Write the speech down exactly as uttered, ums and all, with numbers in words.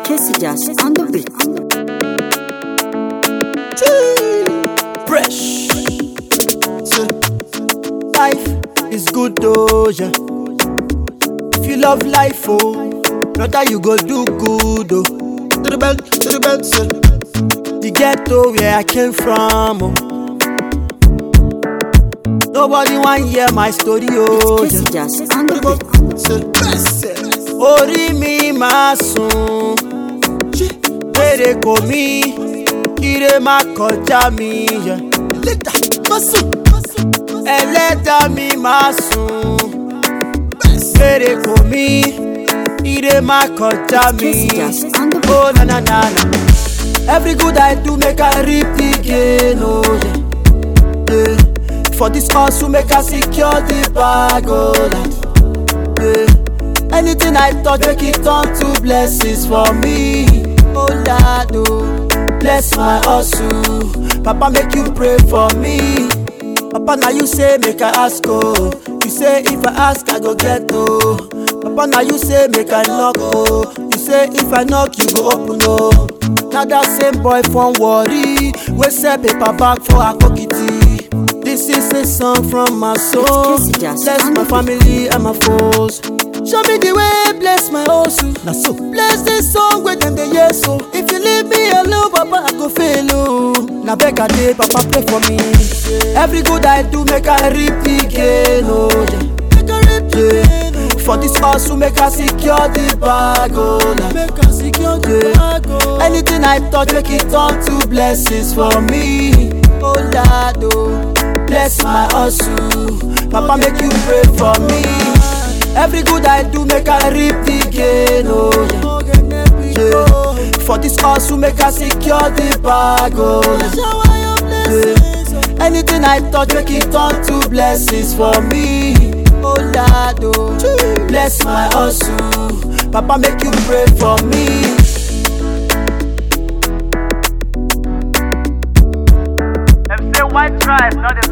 Casey Jazz on the beat. Fresh. So, life is good though, yeah. If you love life, oh, brother, you go do good, oh. To the belt, to the belt, so. The ghetto where I came from, oh. Nobody want hear my story, oh. Casey Yeah. Jazz on the beat. Orí mi máa sùn, èrè kò mí, ire má kọjá mi. Ẹlẹ́dàá mi máa sùn, èrè kò mí, ire má kọjá mi. Oh na na na na. Every good I do make I reap the gain, oh yeah. Yeah. For this hustle make I secure the bag, oh Lord. Yeah. Anything I touch make it turn to blessings for me. Oh Lord, oh, bless my hustle. Papa make you pray for me. Papa now you say make I ask, oh. You say if I ask I go get, oh. Papa now you say make I knock, oh. You say if I knock you go open, oh. Now that same boy from Worry, we sell paper bag for a cockity. This is a song from my soul. Bless my family and my foes. Show me the way, bless my hustle. Now so bless this song with them the yes so. If you leave me alone, Papa I go fail oh. Now beg a day, Papa pray for me. Every good I do make I reap the gain oh yeah. Make I reap the gain oh. For this hustle make I secure the bag oh Lord. Make I secure the bag oh. Anything I touch make it turn to blessings for me. Oh Lord oh, bless my hustle. Papa make you pray for me. Every good I do make I reap the gain, oh yeah. Yeah. For this hustle make I secure the bag, oh yeah. Anything I touch make it turn to blessings for me. Oh Lord, oh, bless my hustle. Papa make you pray for me. Them say white tribe, not the